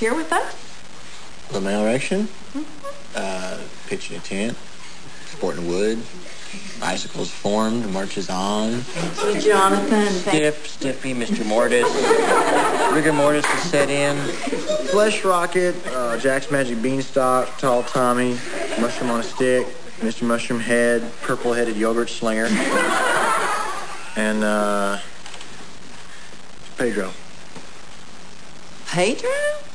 here with us? LaMail erection, pitching a tent, sporting wood, bicycles formed, marches on. Thank you, Jonathan. Stiffy, Mr. Mortis. Rigor mortis is set in. Flesh Rocket, Jack's Magic Beanstalk, Tall Tommy, Mushroom on a Stick, Mr. Mushroom Head, Purple-Headed Yogurt Slinger, and Pedro. Pedro?